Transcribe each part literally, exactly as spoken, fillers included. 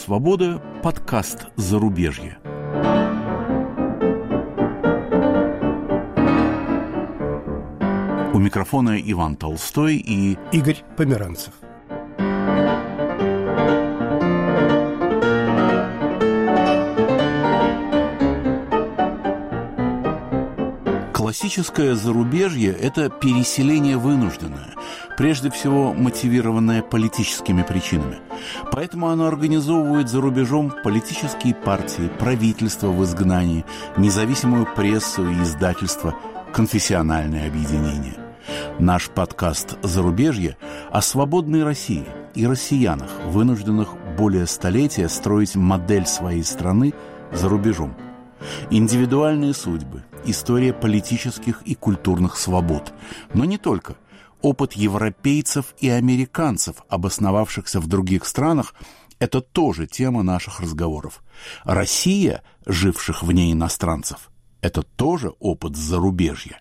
Свобода» – подкаст «Зарубежье». У микрофона Иван Толстой и Игорь Померанцев. Классическое зарубежье – это переселение вынужденное, прежде всего мотивированное политическими причинами. Поэтому оно организовывает за рубежом политические партии, правительства в изгнании, независимую прессу и издательство, конфессиональные объединения. Наш подкаст «Зарубежье» о свободной России и россиянах, вынужденных более столетия строить модель своей страны за рубежом. Индивидуальные судьбы, история политических и культурных свобод. Но не только. Опыт европейцев и американцев, обосновавшихся в других странах, это тоже тема наших разговоров. Россия, живших вне иностранцев, это тоже опыт зарубежья.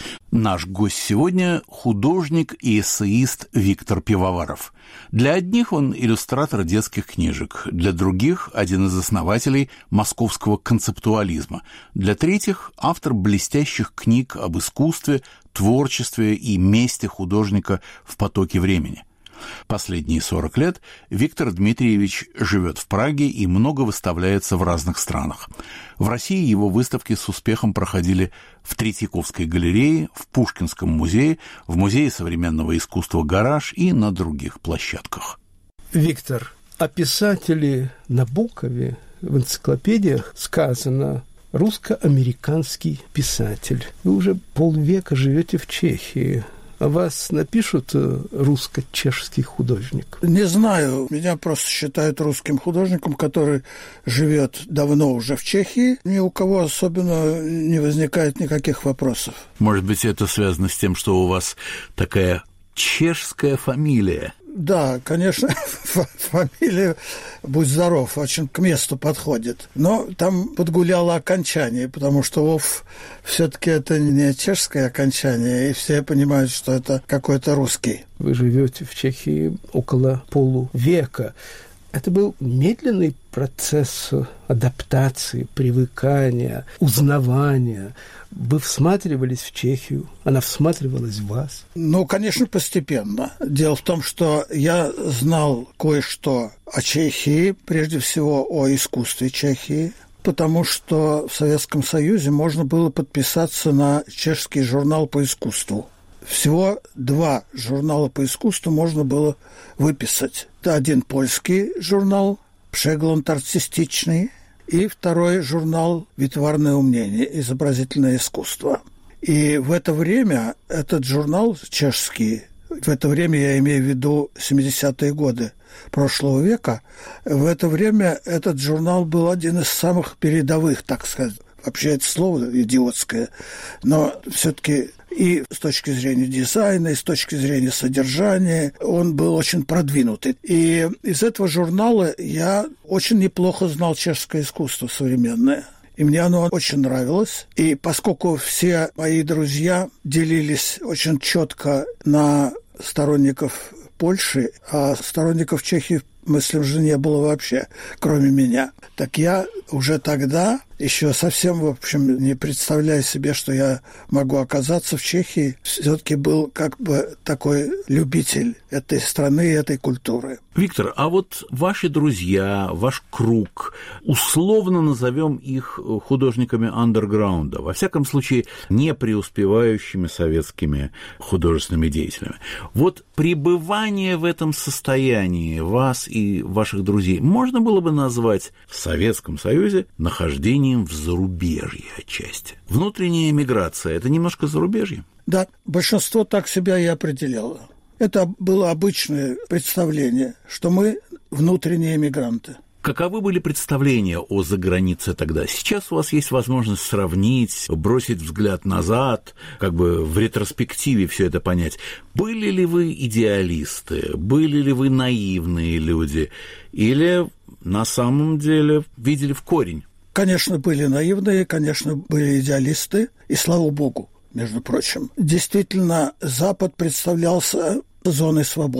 Наш гость сегодня – художник и эссеист Виктор Пивоваров. Для одних он иллюстратор детских книжек, для других – один из основателей московского концептуализма, для третьих – автор блестящих книг об искусстве, творчестве и месте художника в потоке времени. Последние сорок лет Виктор Дмитриевич живет в Праге и много выставляется в разных странах. В России его выставки с успехом проходили в Третьяковской галерее, в Пушкинском музее, в Музее современного искусства «Гараж» и на других площадках. Виктор, о писателе Набокове в энциклопедиях сказано «русско-американский писатель». Вы уже полвека живете в Чехии. А вас напишут русско-чешский художник? Не знаю. Меня просто считают русским художником, который живет давно уже в Чехии. Ни у кого особенно не возникает никаких вопросов. Может быть, это связано с тем, что у вас такая чешская фамилия? Да, конечно, фамилия, будь здоров, очень к месту подходит. Но там подгуляло окончание, потому что Ов все-таки это не чешское окончание, и все понимают, что это какой-то русский. Вы живете в Чехии около полувека. Это был медленный процесс адаптации, привыкания, узнавания. Вы всматривались в Чехию, она всматривалась в вас? Ну, конечно, постепенно. Дело в том, что я знал кое-что о Чехии, прежде всего о искусстве Чехии, потому что в Советском Союзе можно было подписаться на чешский журнал по искусству. Всего два журнала по искусству можно было выписать. Один польский журнал «Przegląd artystyczny» и второй журнал «Витварное умнение. Изобразительное искусство». И в это время этот журнал чешский, в это время я имею в виду семидесятые годы прошлого века, в это время этот журнал был один из самых передовых, так сказать. Вообще это слово идиотское, но все-таки и с точки зрения дизайна, и с точки зрения содержания он был очень продвинутый. И из этого журнала я очень неплохо знал чешское искусство современное. И мне оно очень нравилось. И поскольку все мои друзья делились очень четко на сторонников Польши, а сторонников Чехии, мыслям же не было вообще, кроме меня. Так я уже тогда, еще совсем, в общем, не представляя себе, что я могу оказаться в Чехии, все-таки был как бы такой любитель этой страны и этой культуры. Виктор, а вот ваши друзья, ваш круг, условно назовем их художниками андерграунда, во всяком случае, не преуспевающими советскими художественными деятелями. Вот пребывание в этом состоянии вас и ваших друзей можно было бы назвать в Советском Союзе нахождением в зарубежье отчасти. Внутренняя эмиграция – это немножко зарубежье? Да, большинство так себя и определяло. Это было обычное представление, что мы внутренние эмигранты. Каковы были представления о загранице тогда? Сейчас у вас есть возможность сравнить, бросить взгляд назад, как бы в ретроспективе все это понять. Были ли вы идеалисты? Были ли вы наивные люди? Или на самом деле видели в корень? Конечно, были наивные, конечно, были идеалисты, и слава богу, между прочим. Действительно, Запад представлялся зоной свободы.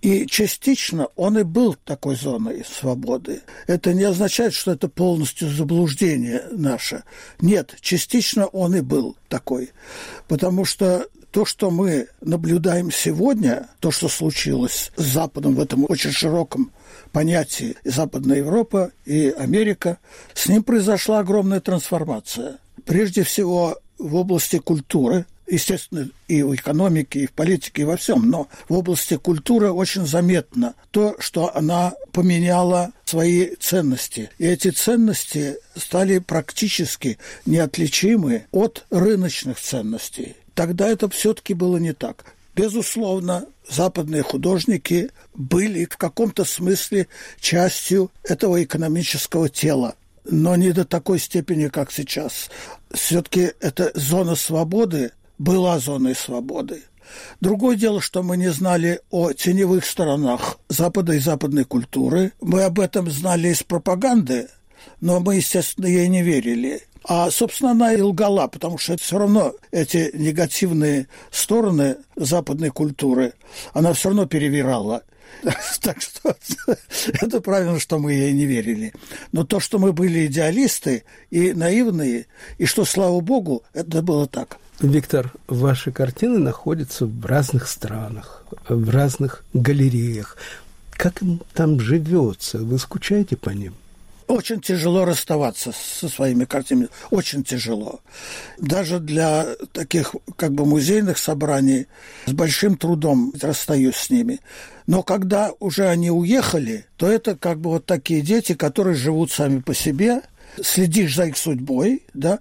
И частично он и был такой зоной свободы. Это не означает, что это полностью заблуждение наше. Нет, частично он и был такой. Потому что то, что мы наблюдаем сегодня, то, что случилось с Западом в этом очень широком понятии, и Западная Европа, и Америка, с ним произошла огромная трансформация. Прежде всего в области культуры, естественно, и в экономике, и в политике, и во всем, но в области культуры очень заметно то, что она поменяла свои ценности. И эти ценности стали практически неотличимы от рыночных ценностей. Тогда это все-таки было не так. Безусловно, западные художники были в каком-то смысле частью этого экономического тела, но не до такой степени, как сейчас. Все-таки эта зона свободы была зоной свободы. Другое дело, что мы не знали о теневых сторонах Запада и западной культуры. Мы об этом знали из пропаганды, но мы, естественно, ей не верили. А, собственно, она и лгала, потому что все равно эти негативные стороны западной культуры она все равно перевирала. Так что это правильно, что мы ей не верили. Но то, что мы были идеалисты и наивные, и что, слава богу, это было так. Виктор, ваши картины находятся в разных странах, в разных галереях. Как им там живется? Вы скучаете по ним? Очень тяжело расставаться со своими картинами, очень тяжело. Даже для таких как бы музейных собраний с большим трудом расстаюсь с ними. Но когда уже они уехали, то это как бы вот такие дети, которые живут сами по себе, следишь за их судьбой, да,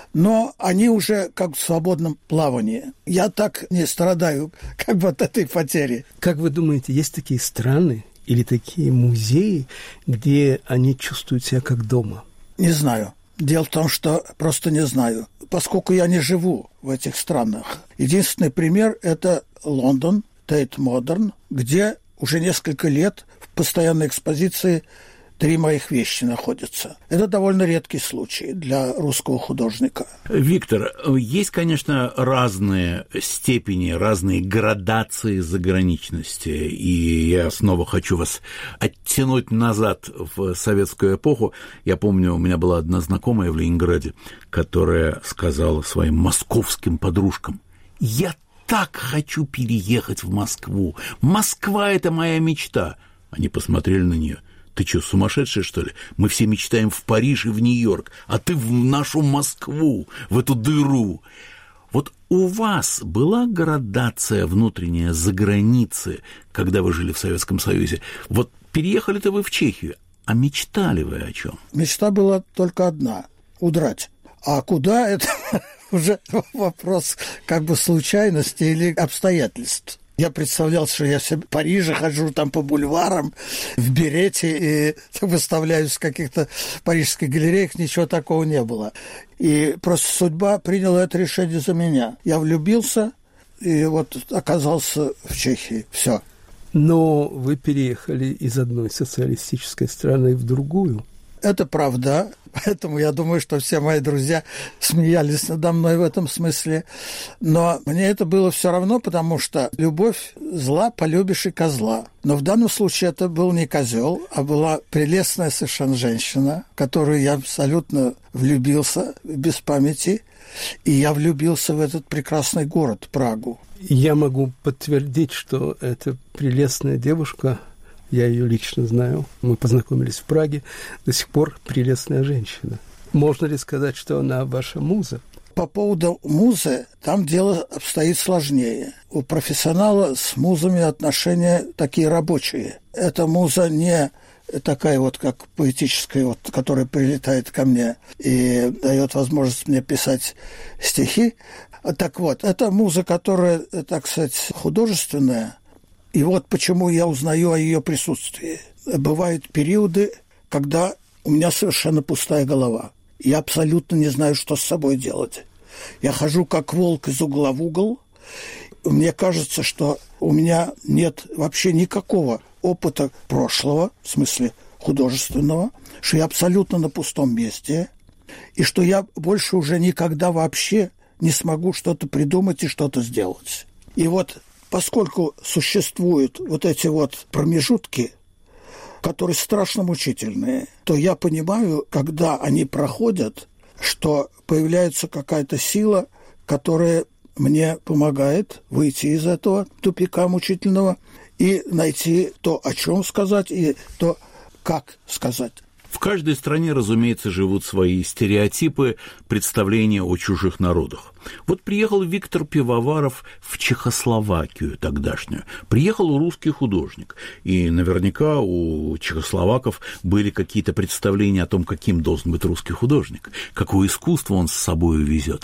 но они уже как в свободном плавании. Я так не страдаю как бы от этой потери. Как вы думаете, есть такие страны или такие музеи, где они чувствуют себя как дома? Не знаю. Дело в том, что просто не знаю. Поскольку я не живу в этих странах. Единственный пример – это Лондон, Тейт Модерн, где уже несколько лет в постоянной экспозиции три моих вещи находятся. Это довольно редкий случай для русского художника. Виктор, есть, конечно, разные степени, разные градации заграничности. И я снова хочу вас оттянуть назад в советскую эпоху. Я помню, у меня была одна знакомая в Ленинграде, которая сказала своим московским подружкам: «Я так хочу переехать в Москву. Москва – это моя мечта». Они посмотрели на нее. «Ты что, сумасшедшая, что ли? Мы все мечтаем в Париж и в Нью-Йорк, а ты в нашу Москву, в эту дыру». Вот у вас была градация внутренняя за границы, когда вы жили в Советском Союзе? Вот переехали-то вы в Чехию, а мечтали вы о чем? Мечта была только одна – удрать. А куда – это уже вопрос как бы случайности или обстоятельств. Я представлял, что я в Париже хожу там по бульварам в берете и выставляюсь в каких-то парижских галереях. Ничего такого не было. И просто судьба приняла это решение за меня. Я влюбился и вот оказался в Чехии. Все. Но вы переехали из одной социалистической страны в другую. Это правда. Поэтому я думаю, что все мои друзья смеялись надо мной в этом смысле. Но мне это было все равно, потому что любовь зла, полюбишь и козла. Но в данном случае это был не козел, а была прелестная совершенно женщина, в которую я абсолютно влюбился без памяти. И я влюбился в этот прекрасный город, Прагу. Я могу подтвердить, что эта прелестная девушка... Я ее лично знаю. Мы познакомились в Праге. До сих пор прелестная женщина. Можно ли сказать, что она ваша муза? По поводу музы, там дело обстоит сложнее. У профессионала с музами отношения такие рабочие. Эта муза не такая вот, как поэтическая, вот, которая прилетает ко мне и дает возможность мне писать стихи. Так вот, это муза, которая, так сказать, художественная. И вот почему я узнаю о ее присутствии. Бывают периоды, когда у меня совершенно пустая голова. Я абсолютно не знаю, что с собой делать. Я хожу как волк из угла в угол. Мне кажется, что у меня нет вообще никакого опыта прошлого, в смысле художественного, что я абсолютно на пустом месте, и что я больше уже никогда вообще не смогу что-то придумать и что-то сделать. И вот поскольку существуют вот эти вот промежутки, которые страшно мучительные, то я понимаю, когда они проходят, что появляется какая-то сила, которая мне помогает выйти из этого тупика мучительного и найти то, о чем сказать, и то, как сказать. В каждой стране, разумеется, живут свои стереотипы, представления о чужих народах. Вот приехал Виктор Пивоваров в Чехословакию тогдашнюю. Приехал русский художник. И наверняка у чехословаков были какие-то представления о том, каким должен быть русский художник, какое искусство он с собой везет.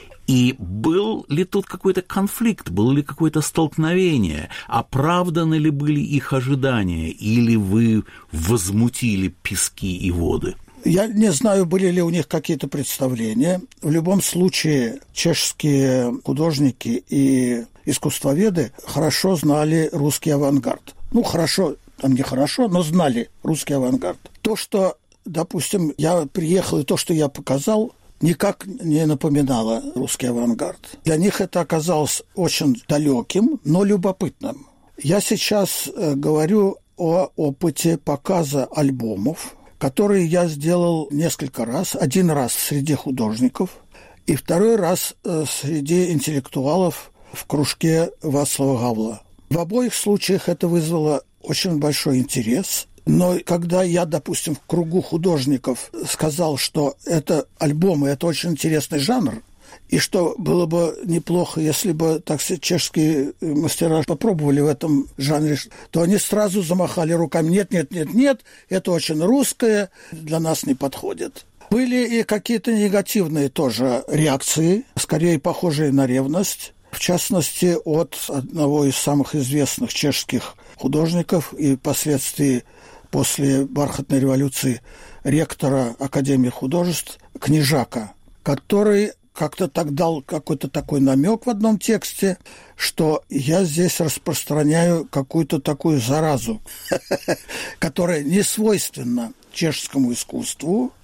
И был ли тут какой-то конфликт, было ли какое-то столкновение, оправданы ли были их ожидания, или вы возмутили пески и воды? Я не знаю, были ли у них какие-то представления. В любом случае, чешские художники и искусствоведы хорошо знали русский авангард. Ну, хорошо, там не хорошо, но знали русский авангард. То, что, допустим, я приехал, и то, что я показал, никак не напоминало русский авангард. Для них это оказалось очень далеким, но любопытным. Я сейчас говорю о опыте показа альбомов, которые я сделал несколько раз. Один раз среди художников и второй раз среди интеллектуалов в кружке Вацлава Гавла. В обоих случаях это вызвало очень большой интерес. Но когда я, допустим, в кругу художников сказал, что это альбомы, это очень интересный жанр, и что было бы неплохо, если бы, так сказать, чешские мастера попробовали в этом жанре, то они сразу замахали руками. Нет, нет, нет, нет, это очень русское, для нас не подходит. Были и какие-то негативные тоже реакции, скорее похожие на ревность. В частности, от одного из самых известных чешских художников и впоследствии после бархатной революции ректора Академии художеств Книжака, который как-то так дал какой-то такой намек в одном тексте, что я здесь распространяю какую-то такую заразу, которая не свойственна чешскому искусству,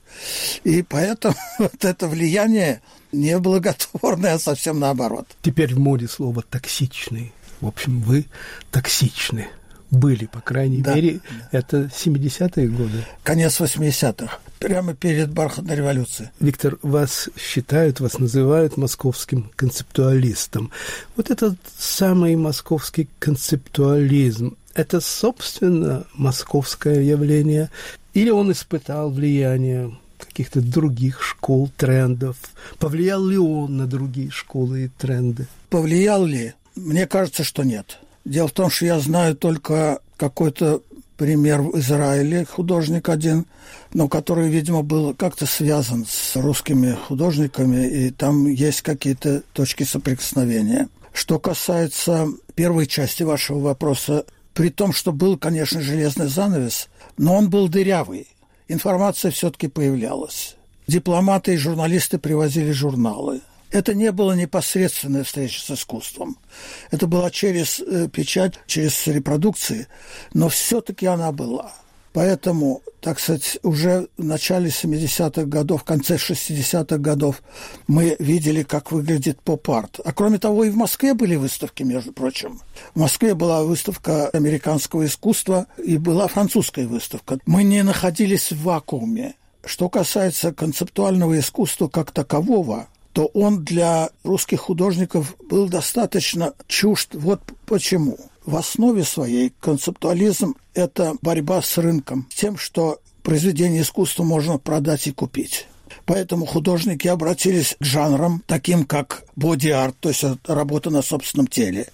и поэтому вот это влияние не благотворное, а совсем наоборот. Теперь в моде слово «токсичный». В общем, вы токсичны. Были, по крайней да, мере, да. Это семидесятые годы. Конец восьмидесятых, прямо перед бархатной революцией. Виктор, вас считают, вас называют московским концептуалистом. Вот этот самый московский концептуализм, это, собственно, московское явление? Или он испытал влияние каких-то других школ, трендов? Повлиял ли он на другие школы и тренды? Повлиял ли? Мне кажется, что нет. Дело в том, что я знаю только какой-то пример в Израиле, художник один, но который, видимо, был как-то связан с русскими художниками, и там есть какие-то точки соприкосновения. Что касается первой части вашего вопроса, при том, что был, конечно, железный занавес, но он был дырявый. Информация все-таки появлялась. Дипломаты и журналисты привозили журналы. Это не было непосредственная встреча с искусством. Это была через э, печать, через репродукции, но все-таки она была. Поэтому, так сказать, уже в начале семидесятых годов, в конце шестидесятых годов мы видели, как выглядит поп-арт. А кроме того, и в Москве были выставки, между прочим. В Москве была выставка американского искусства и была французская выставка. Мы не находились в вакууме. Что касается концептуального искусства как такового, то он для русских художников был достаточно чужд. Вот почему. В основе своей концептуализм – это борьба с рынком, тем, что произведение искусства можно продать и купить. Поэтому художники обратились к жанрам, таким как боди-арт, то есть работа на собственном теле,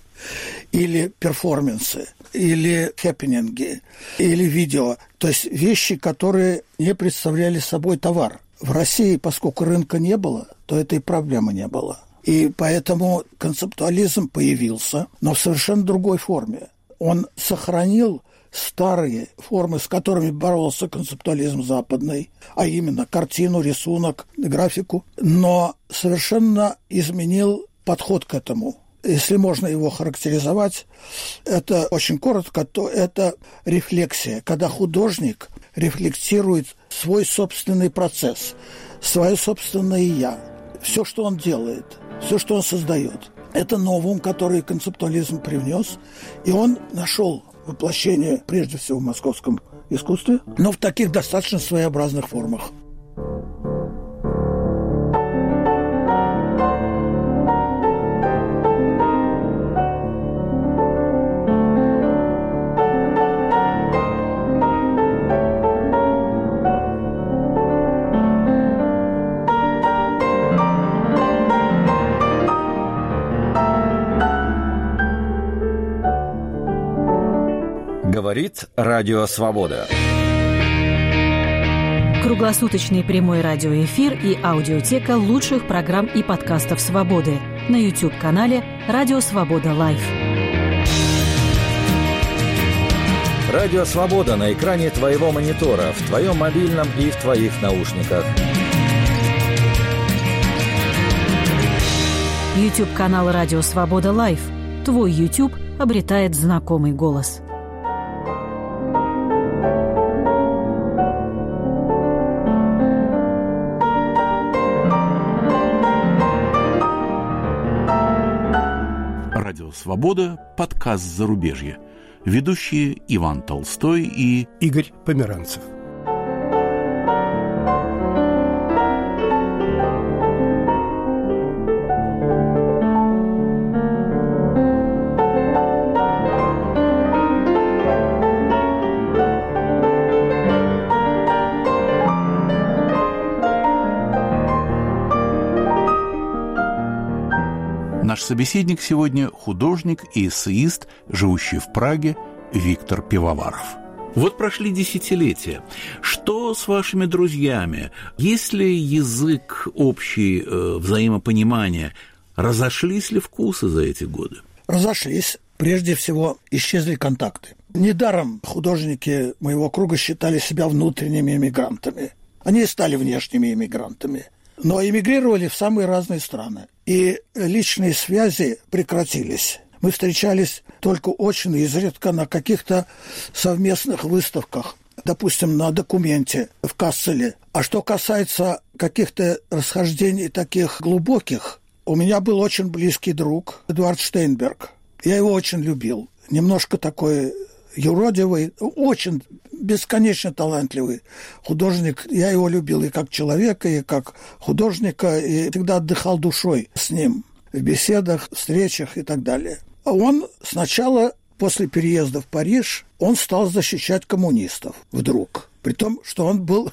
или перформансы, или хэппенинги, или видео, то есть вещи, которые не представляли собой товар. В России, поскольку рынка не было, то этой проблемы не было. И поэтому концептуализм появился, но в совершенно другой форме. Он сохранил старые формы, с которыми боролся концептуализм западный, а именно картину, рисунок, графику, но совершенно изменил подход к этому. Если можно его характеризовать, это очень коротко, то это рефлексия, когда художник рефлектирует свой собственный процесс, свое собственное «я», все, что он делает, все, что он создает. Это новум, который концептуализм привнес, и он нашел воплощение прежде всего в московском искусстве, но в таких достаточно своеобразных формах. Говорит Радио Свобода. Круглосуточный прямой радиоэфир и аудиотека лучших программ и подкастов «Свободы» на YouTube-канале «Радио Свобода Лайв». Радио Свобода на экране твоего монитора, в твоем мобильном и в твоих наушниках. YouTube-канал «Радио Свобода Лайв». Твой YouTube обретает знакомый голос. Радио «Свобода», подкаст «Зарубежье». Ведущие Иван Толстой и Игорь Померанцев. Наш собеседник сегодня художник и эссеист, живущий в Праге, Виктор Пивоваров. Вот прошли десятилетия. Что с вашими друзьями? Есть ли язык общий, э, взаимопонимания? Разошлись ли вкусы за эти годы? Разошлись. Прежде всего, исчезли контакты. Недаром художники моего круга считали себя внутренними эмигрантами. Они и стали внешними эмигрантами. Но эмигрировали в самые разные страны. И личные связи прекратились. Мы встречались только очень изредка на каких-то совместных выставках, допустим, на документе в Касселе. А что касается каких-то расхождений таких глубоких, у меня был очень близкий друг Эдуард Штейнберг. Я его очень любил. Немножко такой юродивый, очень бесконечно талантливый художник. Я его любил и как человека, и как художника, и всегда отдыхал душой с ним в беседах, встречах и так далее. Он сначала, после переезда в Париж, он стал защищать коммунистов вдруг. При том, что он был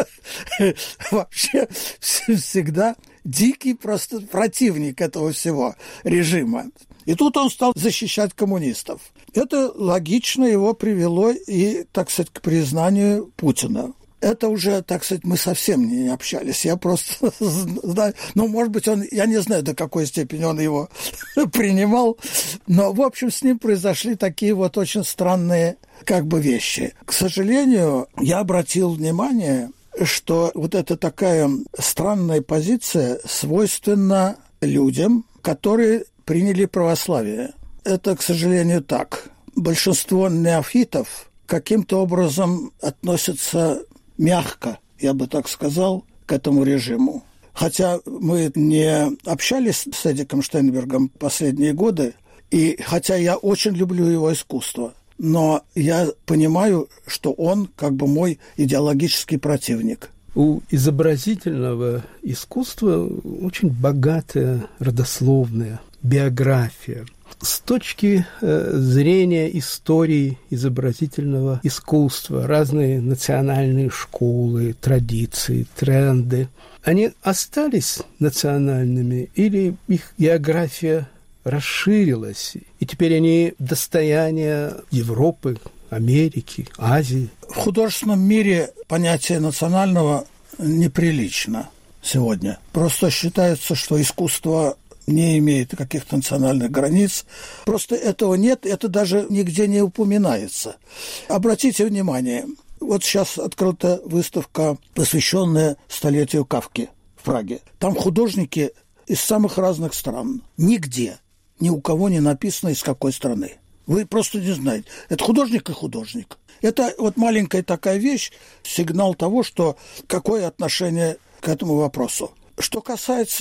вообще всегда дикий просто противник этого всего режима. И тут он стал защищать коммунистов. Это логично его привело и, так сказать, к признанию Путина. Это уже, так сказать, мы совсем не общались. Я просто знаю, ну, может быть, он, я не знаю, до какой степени он его принимал, но, в общем, с ним произошли такие вот очень странные как бы вещи. К сожалению, я обратил внимание, что вот эта такая странная позиция свойственна людям, которые приняли православие. Это, к сожалению, так. Большинство неофитов каким-то образом относятся мягко, я бы так сказал, к этому режиму. Хотя мы не общались с Эдиком Штейнбергом последние годы, и хотя я очень люблю его искусство, но я понимаю, что он как бы мой идеологический противник. У изобразительного искусства очень богатая родословная биография. С точки э, зрения истории изобразительного искусства, разные национальные школы, традиции, тренды, они остались национальными или их география расширилась, и теперь они достояние Европы, Америки, Азии? В художественном мире понятие национального неприлично сегодня. Просто считается, что искусство не имеет каких-то национальных границ. Просто этого нет, это даже нигде не упоминается. Обратите внимание, вот сейчас открыта выставка, посвященная столетию Кафки в Праге. Там художники из самых разных стран. Нигде, ни у кого не написано, из какой страны. Вы просто не знаете. Это художник и художник. Это вот маленькая такая вещь, сигнал того, что какое отношение к этому вопросу. Что касается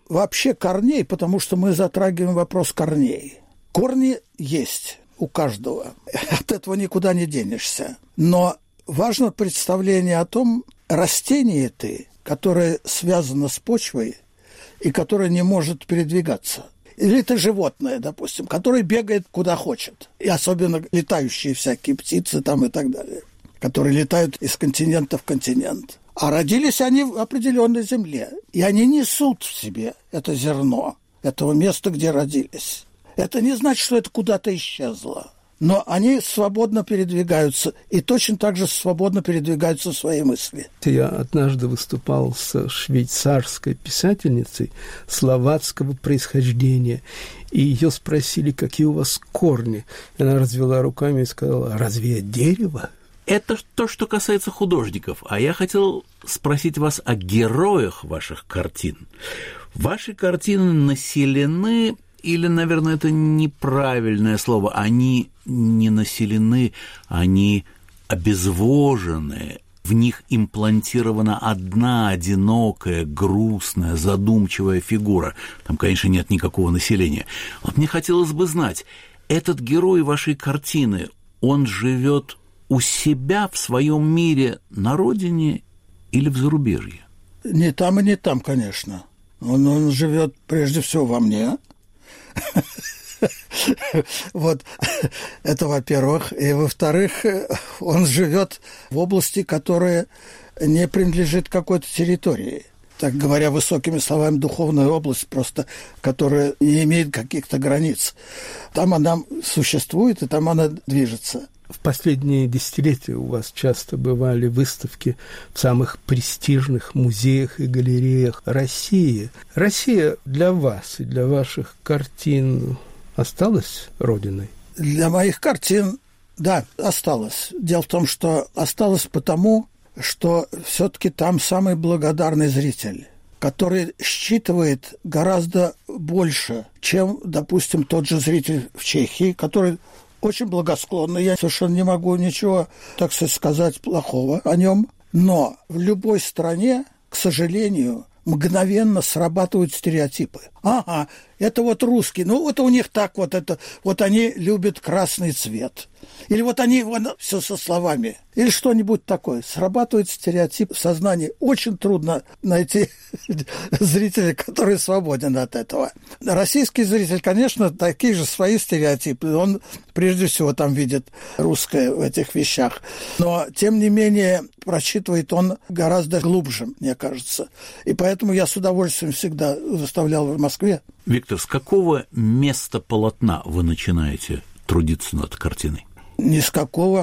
вообще корней, потому что мы затрагиваем вопрос корней. Корни есть у каждого. От этого никуда не денешься. Но важно представление о том, растение ты, которое связано с почвой и которое не может передвигаться. Или это животное, допустим, которое бегает куда хочет. И особенно летающие всякие птицы там и так далее, которые летают из континента в континент. А родились они в определенной земле. И они несут в себе это зерно этого места, где родились. Это не значит, что это куда-то исчезло. Но они свободно передвигаются, и точно так же свободно передвигаются свои мысли. Я однажды выступал с швейцарской писательницей словацкого происхождения, и ее спросили, какие у вас корни. И она развела руками и сказала: «Разве я дерево?» Это то, что касается художников. А я хотел спросить вас о героях ваших картин. Ваши картины населены... Или, наверное, это неправильное слово. Они не населены, они обезвожены. В них имплантирована одна одинокая, грустная, задумчивая фигура. Там, конечно, нет никакого населения. Вот мне хотелось бы знать, этот герой вашей картины, он живет у себя в своем мире на родине или в зарубежье? Не там и не там, конечно. Он, он живет прежде всего во мне. Вот это, во-первых. И, во-вторых, он живет в области, которая не принадлежит какой-то территории. Так говоря высокими словами, духовная область, просто которая не имеет каких-то границ. Там она существует, и там она движется. В последние десятилетия у вас часто бывали выставки в самых престижных музеях и галереях России. Россия для вас и для ваших картин осталась родиной? Для моих картин, да, осталась. Дело в том, что осталась потому, что все-таки там самый благодарный зритель, который считывает гораздо больше, чем, допустим, тот же зритель в Чехии, который... очень благосклонный, я совершенно не могу ничего, так сказать, плохого о нем. Но в любой стране, к сожалению, мгновенно срабатывают стереотипы. Ага, это вот русские, ну вот у них так вот это, вот они любят красный цвет. Или вот они, вот, все со словами. Или что-нибудь такое. Срабатывает стереотип в сознании. Очень трудно найти зрителя, который свободен от этого. Российский зритель, конечно, такие же свои стереотипы. Он прежде всего там видит русское в этих вещах. Но, тем не менее, прочитывает он гораздо глубже, мне кажется. И поэтому я с удовольствием всегда выставлял в Москве. Виктор, с какого места полотна вы начинаете трудиться над картиной? Ни с какого.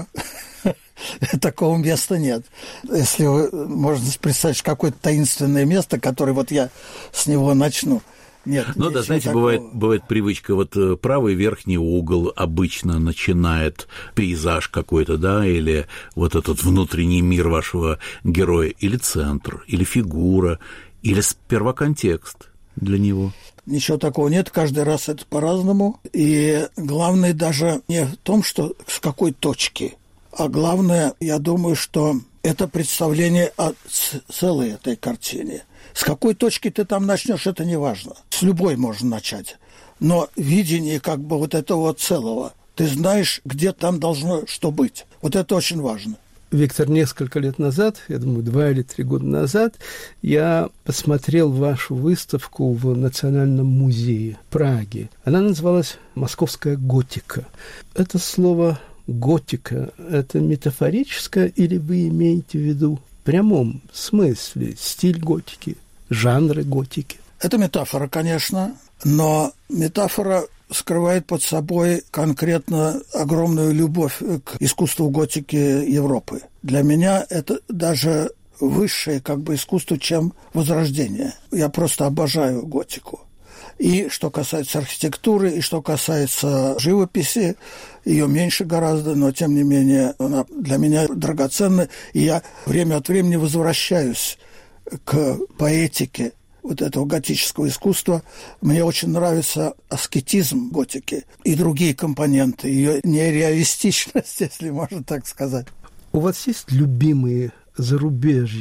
Такого места нет. Если вы, можно представить, какое-то таинственное место, которое вот я с него начну. Нет, ну да, знаете, бывает, бывает привычка, вот правый верхний угол обычно начинает пейзаж какой-то, да, или вот этот внутренний мир вашего героя, или центр, или фигура, или сперва контекст для него. Ничего такого нет, каждый раз это по-разному. И главное даже не в том, что с какой точки, а главное, я думаю, что это представление о целой этой картине. С какой точки ты там начнешь, это не важно. С любой можно начать. Но видение как бы вот этого целого. Ты знаешь, где там должно что быть. Вот это очень важно. Виктор, несколько лет назад, я думаю, два или три года назад, я посмотрел вашу выставку в Национальном музее Праги. Она называлась «Московская готика». Это слово «готика» – это метафорическое или вы имеете в виду в прямом смысле стиль готики, жанры готики? Это метафора, конечно, но метафора скрывает под собой конкретно огромную любовь к искусству готики Европы. Для меня это даже высшее как бы искусство, чем Возрождение. Я просто обожаю готику. И что касается архитектуры, и что касается живописи, ее меньше гораздо, но тем не менее она для меня драгоценна. И я время от времени возвращаюсь к поэтике вот этого готического искусства. Мне очень нравится аскетизм готики и другие компоненты, ее нереалистичность, если можно так сказать. У вас есть любимые зарубежья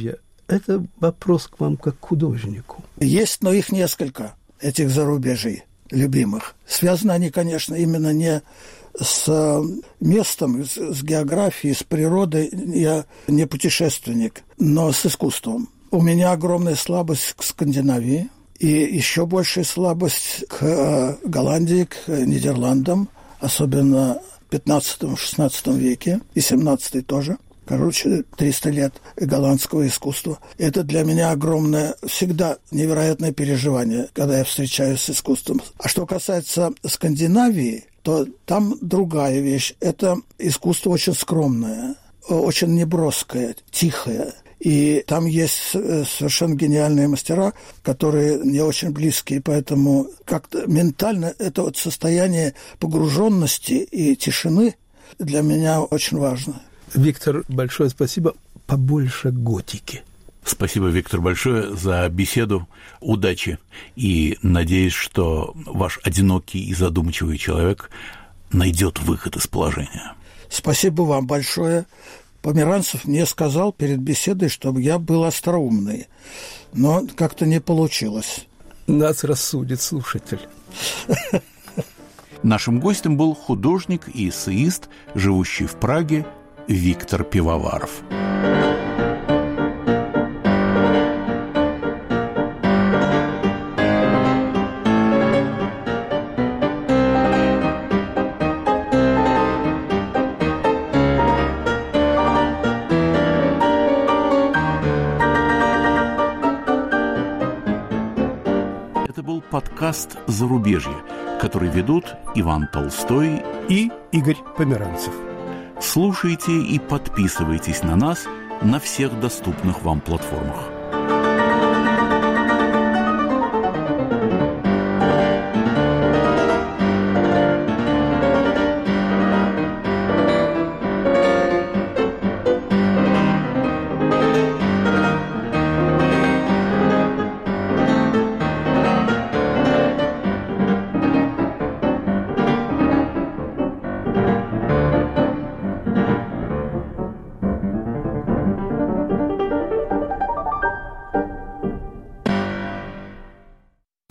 Это вопрос к вам как к художнику. Есть, но их несколько, этих зарубежей любимых. Связаны они, конечно, именно не с местом, с географией, с природой. Я не путешественник, но с искусством. У меня огромная слабость к Скандинавии и еще большая слабость к Голландии, к Нидерландам, особенно в пятнадцатом-шестнадцатом веке и семнадцатом тоже. Короче, триста лет голландского искусства. Это для меня огромное, всегда невероятное переживание, когда я встречаюсь с искусством. А что касается Скандинавии, то там другая вещь. Это искусство очень скромное, очень неброское, тихое. И там есть совершенно гениальные мастера, которые мне очень близкие, поэтому как-то ментально это вот состояние погруженности и тишины для меня очень важно. Виктор, большое спасибо. Побольше готики. Спасибо, Виктор, большое за беседу. Удачи. И надеюсь, что ваш одинокий и задумчивый человек найдет выход из положения. Спасибо вам большое. Померанцев мне сказал перед беседой, чтобы я был остроумный. Но как-то не получилось. Нас рассудит слушатель. Нашим гостем был художник и эссеист, живущий в Праге, Виктор Пивоваров. Это был подкаст «Зарубежье», который ведут Иван Толстой и Игорь Померанцев. Слушайте и подписывайтесь на нас на всех доступных вам платформах.